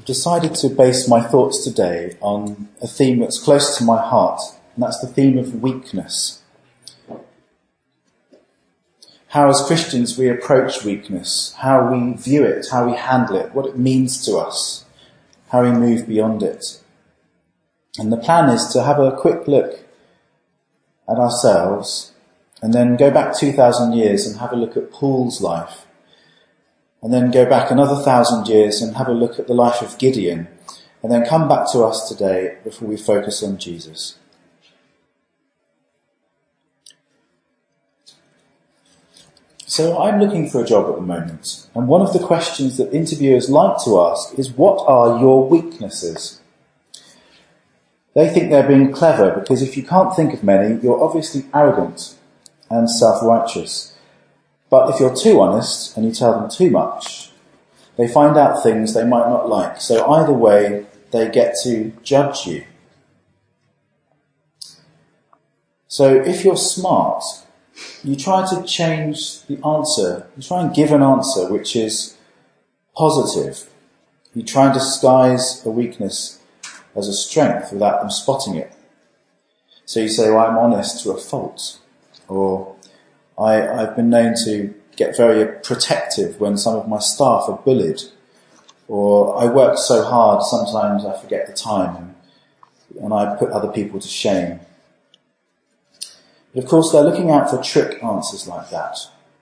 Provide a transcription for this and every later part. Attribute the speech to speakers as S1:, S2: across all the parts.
S1: I've decided to base my thoughts today on a theme that's close to my heart, and that's the theme of weakness. How as Christians we approach weakness, how we view it, how we handle it, what it means to us, how we move beyond it. And the plan is to have a quick look at ourselves and then go back 2,000 years and have a look at Paul's life. And then go back another 1,000 years and have a look at the life of Gideon. And then come back to us today before we focus on Jesus. So I'm looking for a job at the moment. And one of the questions that interviewers like to ask is, what are your weaknesses? They think they're being clever because if you can't think of many, you're obviously arrogant and self-righteous. But if you're too honest and you tell them too much, they find out things they might not like. So either way, they get to judge you. So if you're smart, you try to change the answer. You try and give an answer which is positive. You try and disguise a weakness as a strength without them spotting it. So you say, well, I'm honest to a fault. Or I've been known to get very protective when some of my staff are bullied. Or I work so hard, sometimes I forget the time and I put other people to shame. But of course, they're looking out for trick answers like that.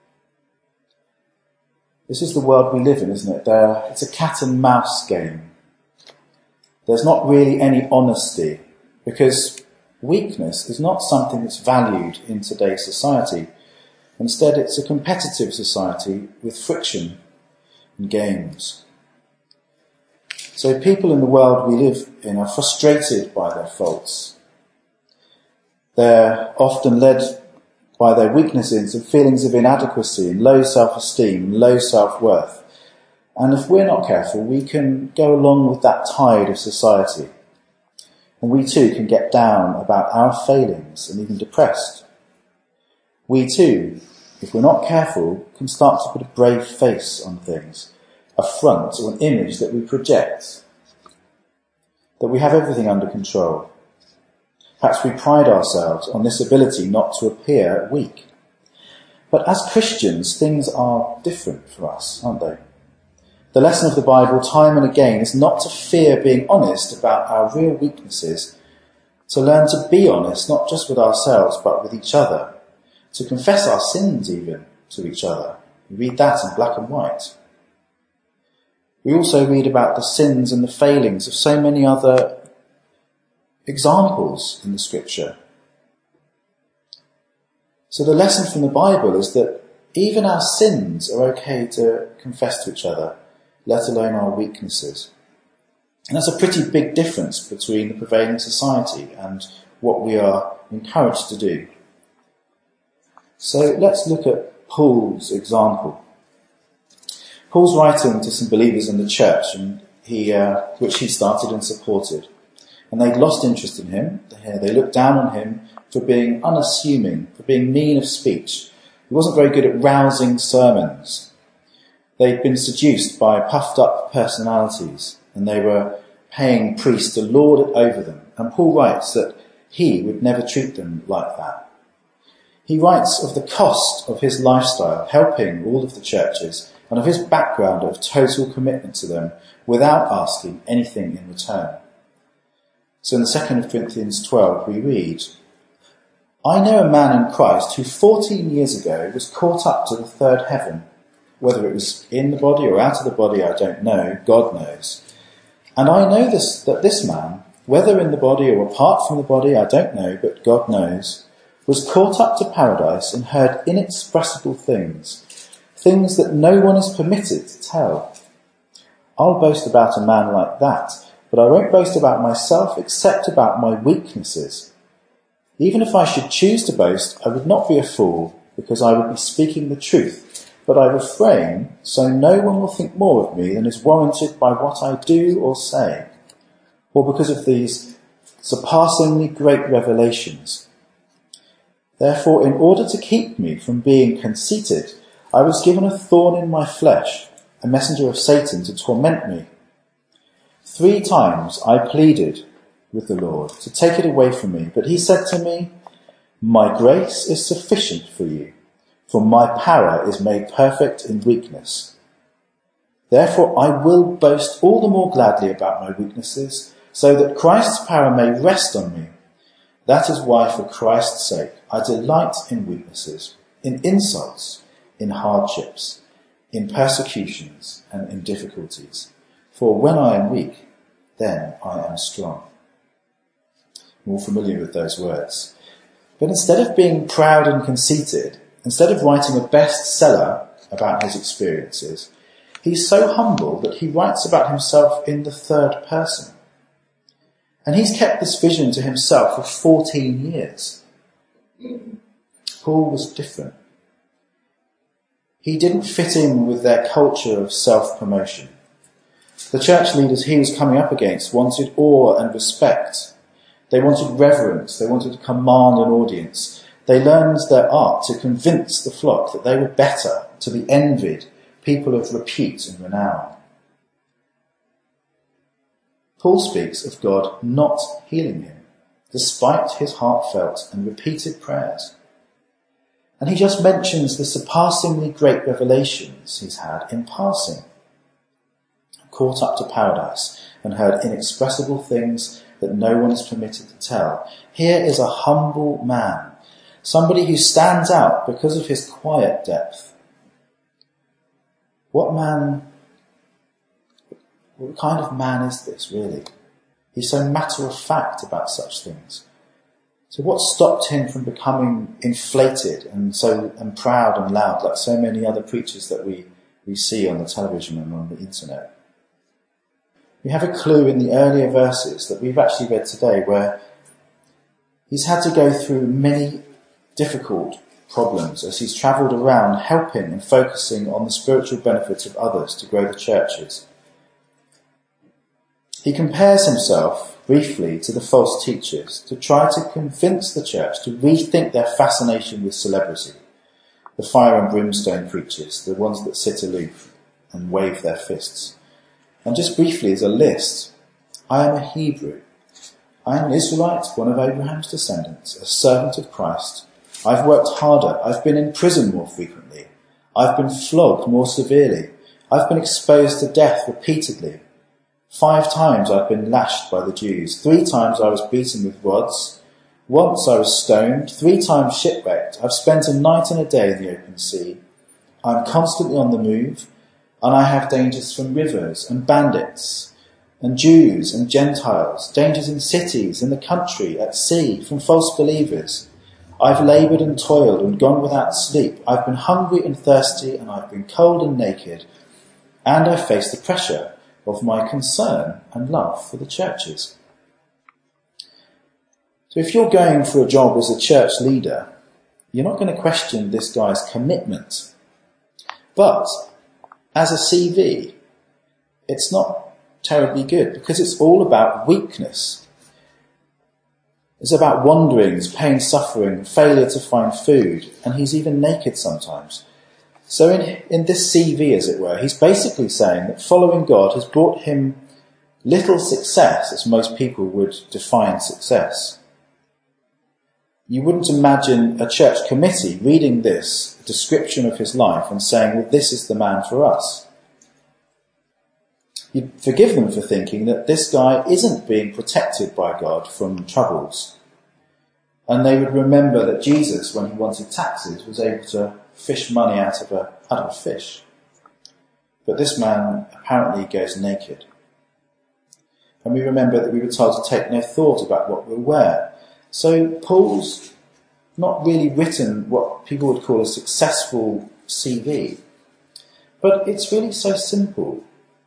S1: This is the world we live in, isn't it? It's a cat and mouse game. There's not really any honesty because weakness is not something that's valued in today's society. Instead, it's a competitive society with friction and games. So people in the world we live in are frustrated by their faults. They're often led by their weaknesses and feelings of inadequacy and low self-esteem and low self-worth. And if we're not careful, we can go along with that tide of society. And we too can get down about our failings and even depressed. We too, if we're not careful, can start to put a brave face on things, a front or an image that we project, that we have everything under control. Perhaps we pride ourselves on this ability not to appear weak. But as Christians, things are different for us, aren't they? The lesson of the Bible, time and again, is not to fear being honest about our real weaknesses, to learn to be honest, not just with ourselves, but with each other, to confess our sins even to each other. We read that in black and white. We also read about the sins and the failings of so many other examples in the scripture. So the lesson from the Bible is that even our sins are okay to confess to each other, let alone our weaknesses. And that's a pretty big difference between the prevailing society and what we are encouraged to do. So let's look at Paul's example. Paul's writing to some believers in the church, and which he started and supported. And they'd lost interest in him. They looked down on him for being unassuming, for being mean of speech. He wasn't very good at rousing sermons. They'd been seduced by puffed up personalities, and they were paying priests to lord it over them. And Paul writes that he would never treat them like that. He writes of the cost of his lifestyle, helping all of the churches, and of his background of total commitment to them without asking anything in return. So in the 2nd of Corinthians 12 we read, I know a man in Christ who 14 years ago was caught up to the third heaven. Whether it was in the body or out of the body, I don't know. God knows. And I know that this man, whether in the body or apart from the body, I don't know, but God knows, was caught up to paradise and heard inexpressible things, things that no one is permitted to tell. I'll boast about a man like that, but I won't boast about myself except about my weaknesses. Even if I should choose to boast, I would not be a fool, because I would be speaking the truth. But I refrain, so no one will think more of me than is warranted by what I do or say, or because of these surpassingly great revelations. Therefore, in order to keep me from being conceited, I was given a thorn in my flesh, a messenger of Satan to torment me. 3 times I pleaded with the Lord to take it away from me, but he said to me, my grace is sufficient for you, for my power is made perfect in weakness. Therefore I will boast all the more gladly about my weaknesses, so that Christ's power may rest on me. That is why, for Christ's sake, I delight in weaknesses, in insults, in hardships, in persecutions, and in difficulties. For when I am weak, then I am strong. More familiar with those words. But instead of being proud and conceited, instead of writing a bestseller about his experiences, he's so humble that he writes about himself in the 3rd person. And he's kept this vision to himself for 14 years. Paul was different. He didn't fit in with their culture of self-promotion. The church leaders he was coming up against wanted awe and respect. They wanted reverence. They wanted to command an audience. They learned their art to convince the flock that they were better, to be envied, people of repute and renown. Paul speaks of God not healing him, despite his heartfelt and repeated prayers. And he just mentions the surpassingly great revelations he's had in passing. Caught up to paradise and heard inexpressible things that no one is permitted to tell. Here is a humble man, somebody who stands out because of his quiet depth. What kind of man is this, really? He's so matter of fact about such things. So what stopped him from becoming inflated and proud and loud like so many other preachers that we see on the television and on the internet? We have a clue in the earlier verses that we've actually read today where he's had to go through many difficult problems as he's travelled around helping and focusing on the spiritual benefits of others to grow the churches. He compares himself briefly to the false teachers to try to convince the church to rethink their fascination with celebrity. The fire and brimstone preachers, the ones that sit aloof and wave their fists. And just briefly as a list, I am a Hebrew. I am an Israelite, one of Abraham's descendants, a servant of Christ. I've worked harder. I've been in prison more frequently. I've been flogged more severely. I've been exposed to death repeatedly. 5 times I've been lashed by the Jews. 3 times I was beaten with rods. Once I was stoned. 3 times shipwrecked. I've spent a night and a day in the open sea. I'm constantly on the move. And I have dangers from rivers and bandits and Jews and Gentiles, dangers in cities, in the country, at sea, from false believers. I've laboured and toiled and gone without sleep. I've been hungry and thirsty, and I've been cold and naked. And I face the pressure of my concern and love for the churches. So if you're going for a job as a church leader, you're not going to question this guy's commitment. But as a CV, it's not terribly good because it's all about weakness. It's about wanderings, pain, suffering, failure to find food, and he's even naked sometimes. So in this CV, as it were, he's basically saying that following God has brought him little success, as most people would define success. You wouldn't imagine a church committee reading this description of his life and saying, well, this is the man for us. You'd forgive them for thinking that this guy isn't being protected by God from troubles. And they would remember that Jesus, when he wanted taxes, was able to fish money out of a fish. But this man apparently goes naked. And we remember that we were told to take no thought about what we'll wear. So Paul's not really written what people would call a successful CV. But it's really so simple.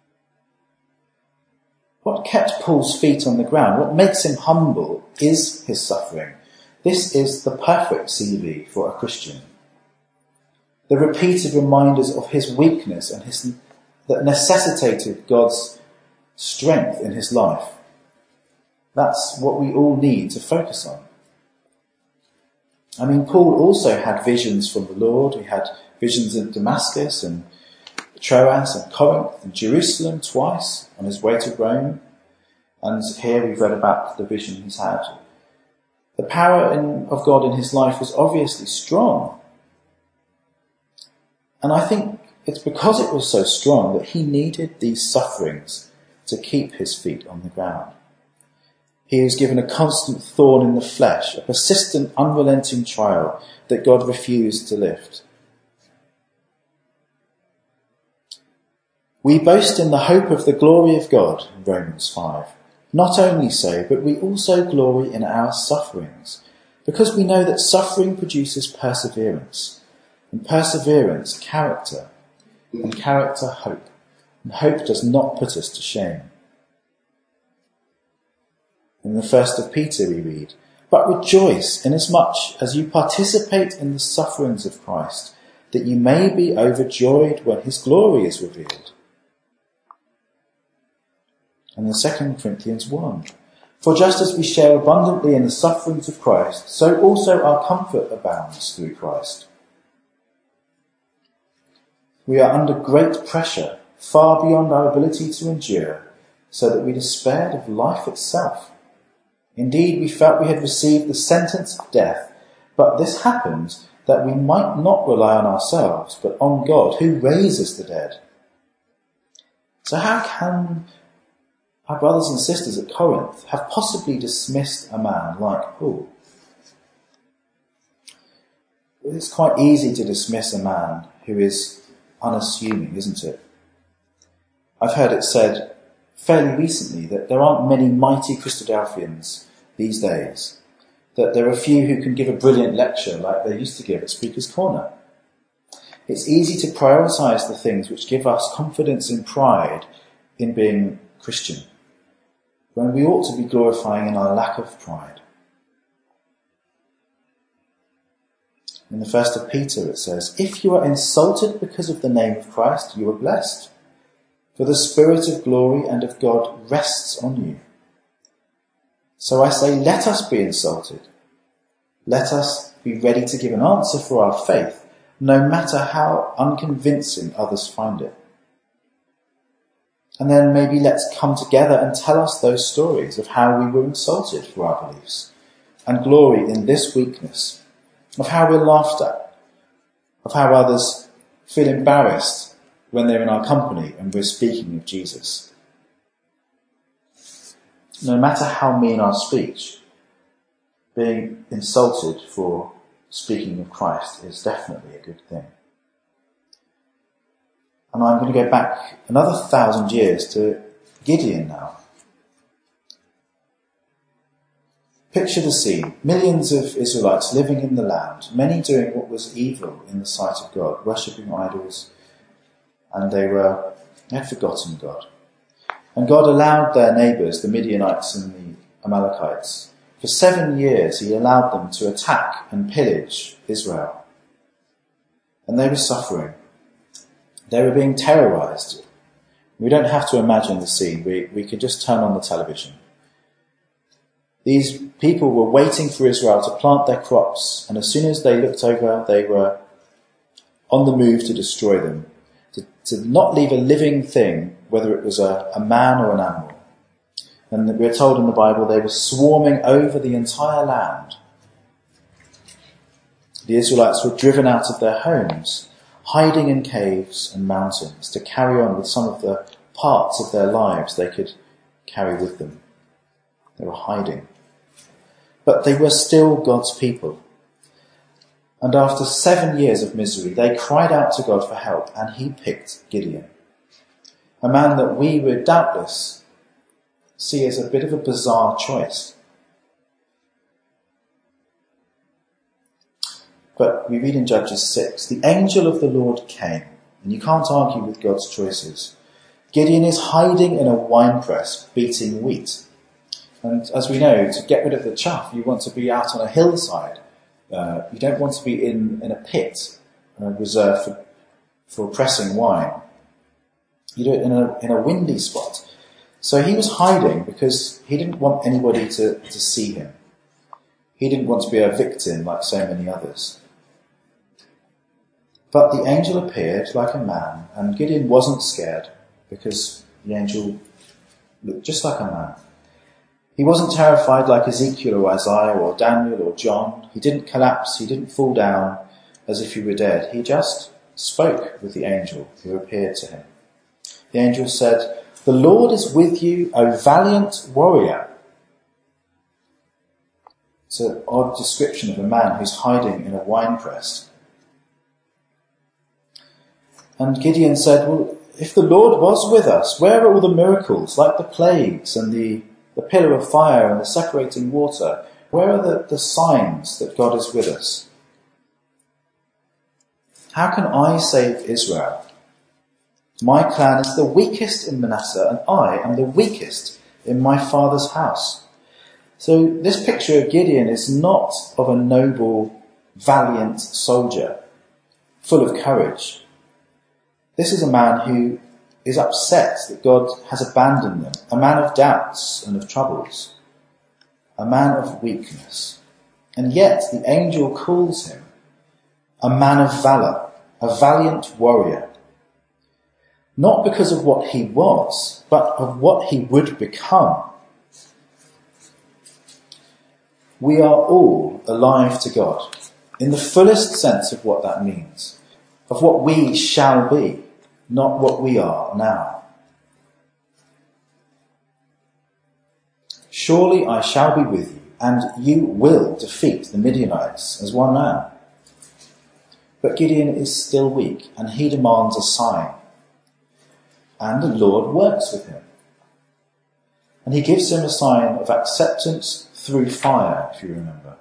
S1: What kept Paul's feet on the ground, what makes him humble, is his suffering. This is the perfect CV for a Christian. The repeated reminders of his weakness and that necessitated God's strength in his life. That's what we all need to focus on. I mean, Paul also had visions from the Lord. He had visions in Damascus and Troas and Corinth and Jerusalem twice on his way to Rome. And here we've read about the vision he's had. The power of God in his life was obviously strong. And I think it's because it was so strong that he needed these sufferings to keep his feet on the ground. He was given a constant thorn in the flesh, a persistent, unrelenting trial that God refused to lift. We boast in the hope of the glory of God, in Romans 5. Not only so, but we also glory in our sufferings, because we know that suffering produces perseverance, and perseverance, character, and character, hope. And hope does not put us to shame. In the first of Peter we read, "But rejoice inasmuch as you participate in the sufferings of Christ, that you may be overjoyed when his glory is revealed." And in 2 Corinthians 1, "For just as we share abundantly in the sufferings of Christ, so also our comfort abounds through Christ." We are under great pressure, far beyond our ability to endure, so that we despaired of life itself. Indeed, we felt we had received the sentence of death, but this happened that we might not rely on ourselves, but on God, who raises the dead. So how can our brothers and sisters at Corinth have possibly dismissed a man like Paul? It's quite easy to dismiss a man who is unassuming, isn't it? I've heard it said fairly recently that there aren't many mighty Christadelphians these days, that there are few who can give a brilliant lecture like they used to give at Speaker's Corner. It's easy to prioritise the things which give us confidence and pride in being Christian, when we ought to be glorifying in our lack of pride. In the first of Peter it says, "If you are insulted because of the name of Christ, you are blessed, for the Spirit of glory and of God rests on you. So I say, let us be insulted. Let us be ready to give an answer for our faith, no matter how unconvincing others find it. And then maybe let's come together and tell us those stories of how we were insulted for our beliefs, and glory in this weakness, of how we're laughed at, of how others feel embarrassed when they're in our company and we're speaking of Jesus. No matter how mean our speech, being insulted for speaking of Christ is definitely a good thing. And I'm going to go back another 1,000 years to Gideon now. Picture the scene. Millions of Israelites living in the land, many doing what was evil in the sight of God, worshipping idols, and they had forgotten God. And God allowed their neighbours, the Midianites and the Amalekites, for 7 years he allowed them to attack and pillage Israel. And they were suffering. They were being terrorised. We don't have to imagine the scene. We can just turn on the television. These people were waiting for Israel to plant their crops, and as soon as they looked over, they were on the move to destroy them, to not leave a living thing, whether it was a man or an animal. And we're told in the Bible they were swarming over the entire land. The Israelites were driven out of their homes, hiding in caves and mountains to carry on with some of the parts of their lives they could carry with them. They were hiding. But they were still God's people. And after 7 years of misery, they cried out to God for help, and he picked Gideon, a man that we would doubtless see as a bit of a bizarre choice. But we read in Judges 6, the angel of the Lord came, and you can't argue with God's choices. Gideon is hiding in a winepress, beating wheat. And as we know, to get rid of the chaff, you want to be out on a hillside. You don't want to be in a pit reserved for pressing wine. You do it in a windy spot. So he was hiding because he didn't want anybody to see him. He didn't want to be a victim like so many others. But the angel appeared like a man, and Gideon wasn't scared because the angel looked just like a man. He wasn't terrified like Ezekiel or Isaiah or Daniel or John. He didn't collapse, he didn't fall down as if he were dead. He just spoke with the angel who appeared to him. The angel said, "The Lord is with you, O valiant warrior." It's an odd description of a man who's hiding in a winepress. And Gideon said, well, if the Lord was with us, where are all the miracles, like the plagues and the pillar of fire and the separating water? Where are the signs that God is with us? How can I save Israel? My clan is the weakest in Manasseh, and I am the weakest in my father's house. So this picture of Gideon is not of a noble, valiant soldier, full of courage. This is a man who is upset that God has abandoned them, a man of doubts and of troubles, a man of weakness. And yet the angel calls him a man of valour, a valiant warrior. Not because of what he was, but of what he would become. We are all alive to God, in the fullest sense of what that means, of what we shall be, not what we are now. Surely I shall be with you, and you will defeat the Midianites as one man. But Gideon is still weak, and he demands a sign. And the Lord works with him. And he gives him a sign of acceptance through fire, if you remember.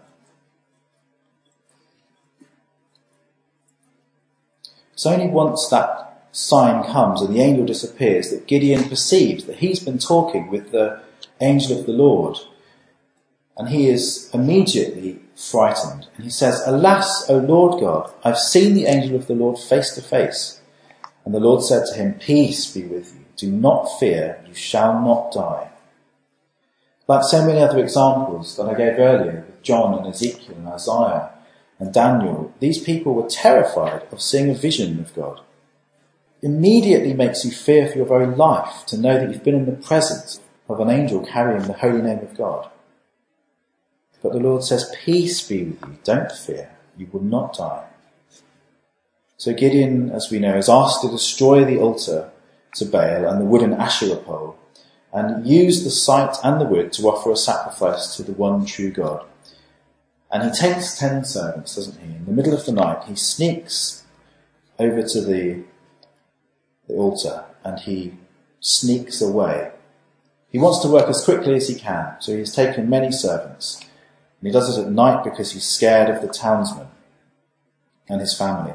S1: It's only once that sign comes and the angel disappears that Gideon perceives that he's been talking with the angel of the Lord. And he is immediately frightened. And he says, "Alas, O Lord God, I've seen the angel of the Lord face to face." And the Lord said to him, "Peace be with you. Do not fear, you shall not die." Like so many other examples that I gave earlier with John and Ezekiel and Isaiah and Daniel, these people were terrified of seeing a vision of God. Immediately makes you fear for your very life to know that you've been in the presence of an angel carrying the holy name of God. But the Lord says, "Peace be with you. Don't fear. You will not die." So Gideon, as we know, is asked to destroy the altar to Baal and the wooden Asherah pole and use the site and the wood to offer a sacrifice to the one true God. And he takes 10 servants, doesn't he? In the middle of the night, he sneaks over to the altar and he sneaks away. He wants to work as quickly as he can, so he's taken many servants. And he does it at night because he's scared of the townsman and his family.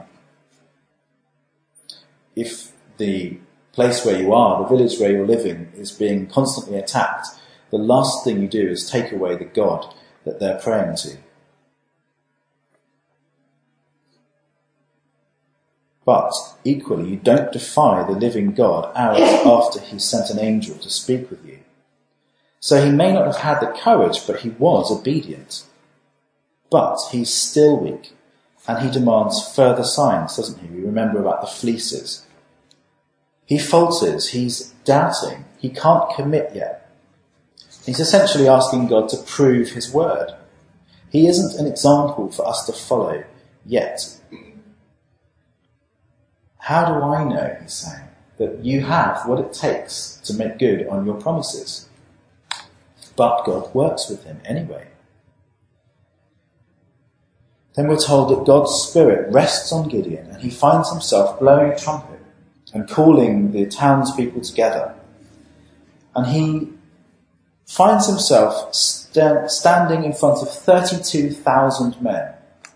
S1: If the place where you are, the village where you're living, is being constantly attacked, the last thing you do is take away the God that they're praying to. But equally, you don't defy the living God hours after he sent an angel to speak with you. So he may not have had the courage, but he was obedient. But he's still weak, and he demands further signs, doesn't he? We remember about the fleeces. He falters, he's doubting, he can't commit yet. He's essentially asking God to prove his word. He isn't an example for us to follow yet. How do I know, he's saying, that you have what it takes to make good on your promises? But God works with him anyway. Then we're told that God's Spirit rests on Gideon and he finds himself blowing a trumpet and calling the townspeople together. And he finds himself standing in front of 32,000 men.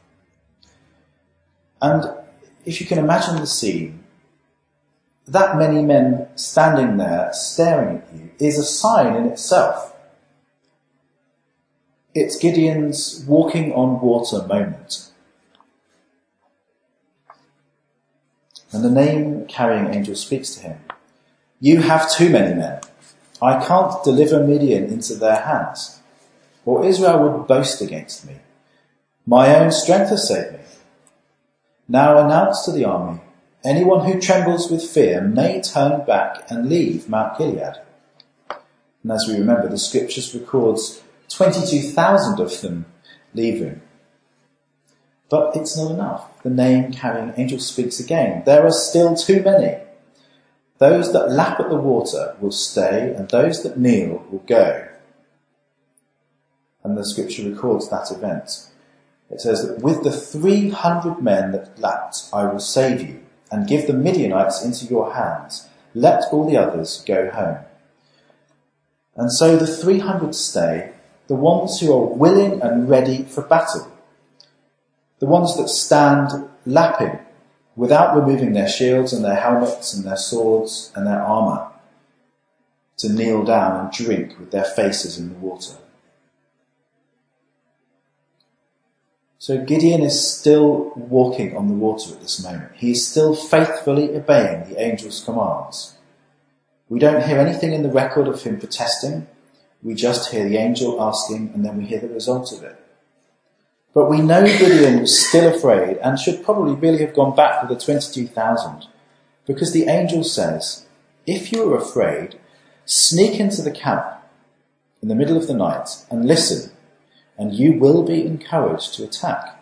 S1: And if you can imagine the scene, that many men standing there staring at you is a sign in itself. It's Gideon's walking on water moment. And the name-carrying angel speaks to him. "You have too many men. I can't deliver Midian into their hands, or Israel would boast against me. My own strength has saved me. Now announce to the army, anyone who trembles with fear may turn back and leave Mount Gilead." And as we remember, the scriptures records 22,000 of them leaving. But it's not enough. The name-carrying angel speaks again. There are still too many. Those that lap at the water will stay, and those that kneel will go. And the scripture records that event. It says that with the 300 men that lapped, I will save you, and give the Midianites into your hands. Let all the others go home. And so the 300 stay, the ones who are willing and ready for battle. The ones that stand lapping without removing their shields and their helmets and their swords and their armour, to kneel down and drink with their faces in the water. So Gideon is still walking on the water at this moment. He is still faithfully obeying the angel's commands. We don't hear anything in the record of him protesting. We just hear the angel asking, and then we hear the result of it. But we know Gideon was still afraid and should probably really have gone back with the 22,000, because the angel says, if you are afraid, sneak into the camp in the middle of the night and listen, and you will be encouraged to attack.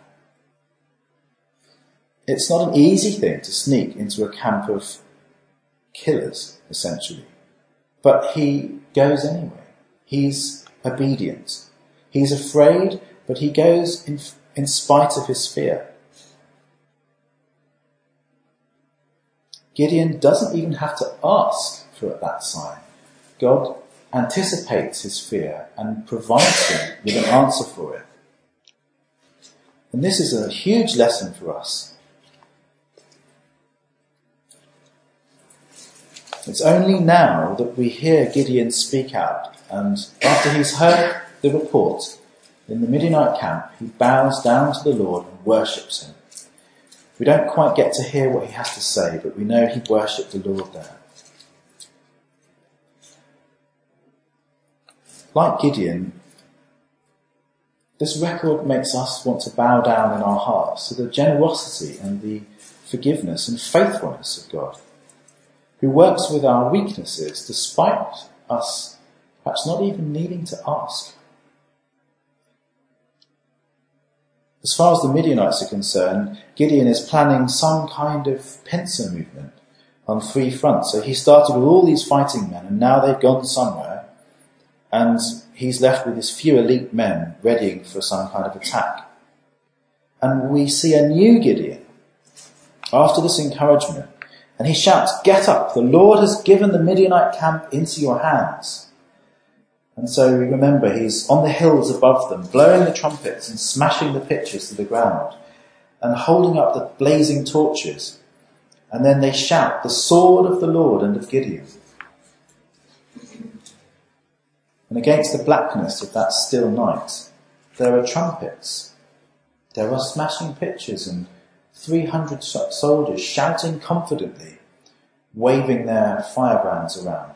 S1: It's not an easy thing to sneak into a camp of killers, essentially. But he goes anyway. He's obedient. He's afraid, but he goes in spite of his fear. Gideon doesn't even have to ask for that sign. God anticipates his fear and provides him with an answer for it. And this is a huge lesson for us. It's only now that we hear Gideon speak out, and after he's heard the report in the Midianite camp, he bows down to the Lord and worships him. We don't quite get to hear what he has to say, but we know he worshipped the Lord there. Like Gideon, this record makes us want to bow down in our hearts to the generosity and the forgiveness and faithfulness of God, who works with our weaknesses despite us perhaps not even needing to ask. As far as the Midianites are concerned, Gideon is planning some kind of pincer movement on three fronts. So he started with all these fighting men, and now they've gone somewhere, and he's left with his few elite men readying for some kind of attack. And we see a new Gideon after this encouragement, and he shouts, "Get up, the Lord has given the Midianite camp into your hands." And so we remember he's on the hills above them, blowing the trumpets and smashing the pitchers to the ground and holding up the blazing torches. And then they shout, "The sword of the Lord and of Gideon." And against the blackness of that still night, there are trumpets. There are smashing pitchers and 300 soldiers shouting confidently, waving their firebrands around.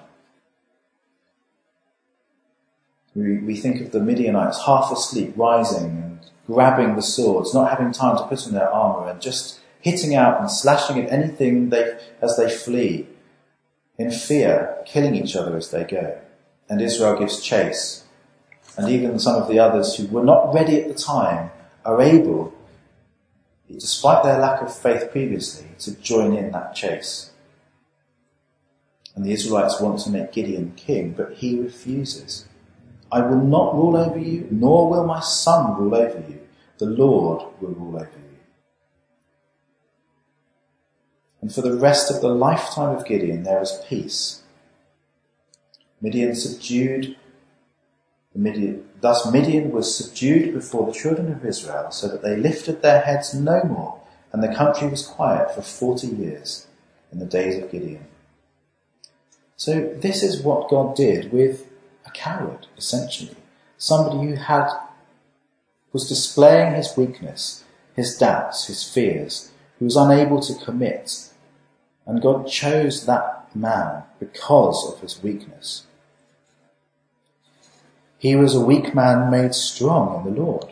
S1: We think of the Midianites half asleep, rising and grabbing the swords, not having time to put on their armour, and just hitting out and slashing at anything as they flee, in fear, killing each other as they go. And Israel gives chase. And even some of the others who were not ready at the time are able, despite their lack of faith previously, to join in that chase. And the Israelites want to make Gideon king, but he refuses. "I will not rule over you, nor will my son rule over you. The Lord will rule over you." And for the rest of the lifetime of Gideon, there is peace. Thus Midian was subdued before the children of Israel, so that they lifted their heads no more, and the country was quiet for 40 years in the days of Gideon. So this is what God did with a coward, essentially. Somebody who was displaying his weakness, his doubts, his fears, who was unable to commit. And God chose that man because of his weakness. He was a weak man made strong in the Lord.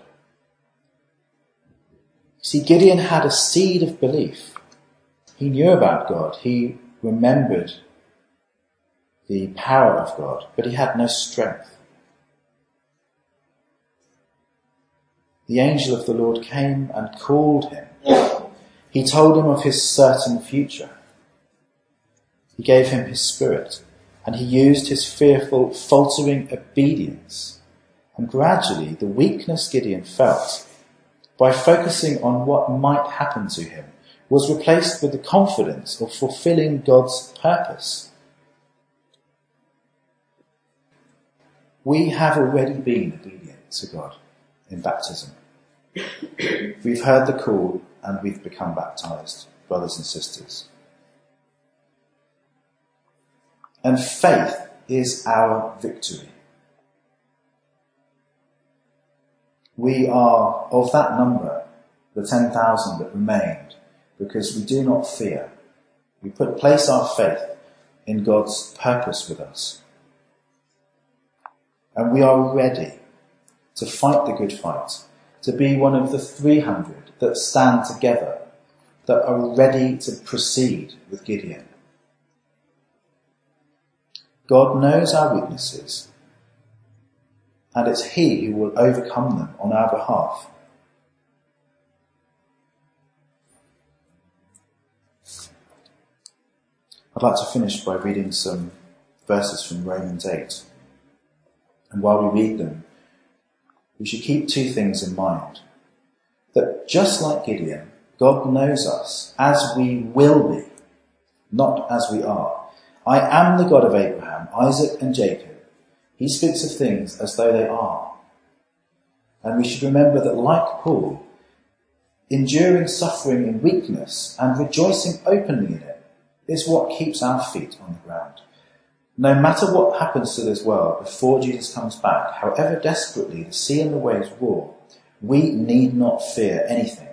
S1: See, Gideon had a seed of belief. He knew about God. He remembered the power of God, but he had no strength. The angel of the Lord came and called him. He told him of his certain future. He gave him his spirit, and he used his fearful, faltering obedience. And gradually the weakness Gideon felt, by focusing on what might happen to him, was replaced with the confidence of fulfilling God's purpose. We have already been obedient to God in baptism. We've heard the call and we've become baptized, brothers and sisters. And faith is our victory. We are of that number, the 10,000 that remained, because we do not fear. We place our faith in God's purpose with us. And we are ready to fight the good fight, to be one of the 300 that stand together, that are ready to proceed with Gideon. God knows our weaknesses, and it's he who will overcome them on our behalf. I'd like to finish by reading some verses from Romans 8. And while we read them, we should keep two things in mind. That just like Gideon, God knows us as we will be, not as we are. I am the God of Abraham, Isaac and Jacob. He speaks of things as though they are. And we should remember that, like Paul, enduring suffering in weakness and rejoicing openly in it is what keeps our feet on the ground. No matter what happens to this world before Jesus comes back, however desperately the sea and the waves roar, we need not fear anything.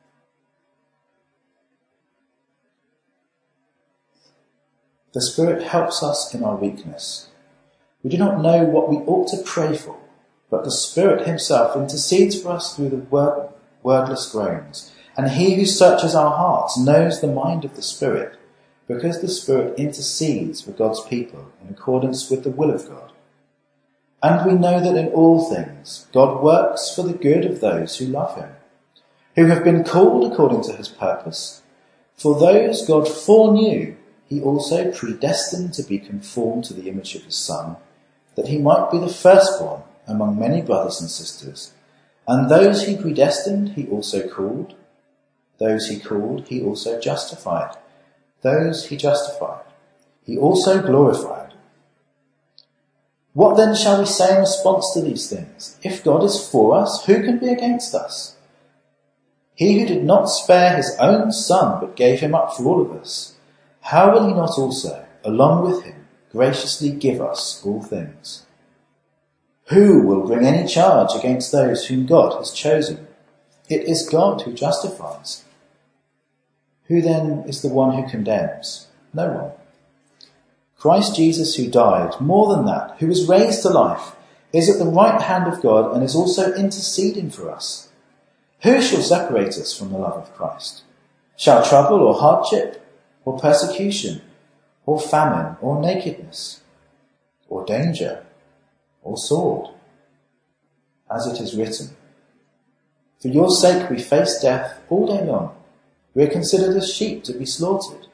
S1: The Spirit helps us in our weakness. We do not know what we ought to pray for, but the Spirit himself intercedes for us through the wordless groans. And he who searches our hearts knows the mind of the Spirit, because the Spirit intercedes for God's people in accordance with the will of God. And we know that in all things God works for the good of those who love him, who have been called according to his purpose. For those God foreknew, he also predestined to be conformed to the image of his Son, that he might be the firstborn among many brothers and sisters. And those he predestined, he also called. Those he called, he also justified. Those he justified, he also glorified. What then shall we say in response to these things? If God is for us, who can be against us? He who did not spare his own Son, but gave him up for all of us, how will he not also, along with him, graciously give us all things? Who will bring any charge against those whom God has chosen? It is God who justifies. Who then is the one who condemns? No one. Christ Jesus, who died, more than that, who was raised to life, is at the right hand of God and is also interceding for us. Who shall separate us from the love of Christ? Shall trouble or hardship, or persecution, or famine, or nakedness, or danger, or sword? As it is written, for your sake we face death all day long. We are considered as sheep to be slaughtered.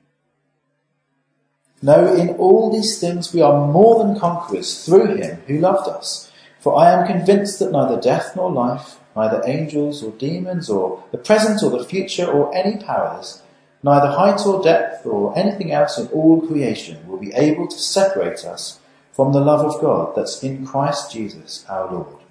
S1: No, in all these things we are more than conquerors through him who loved us. For I am convinced that neither death nor life, neither angels or demons, or the present or the future, or any powers, neither height or depth, or anything else in all creation will be able to separate us from the love of God that's in Christ Jesus our Lord.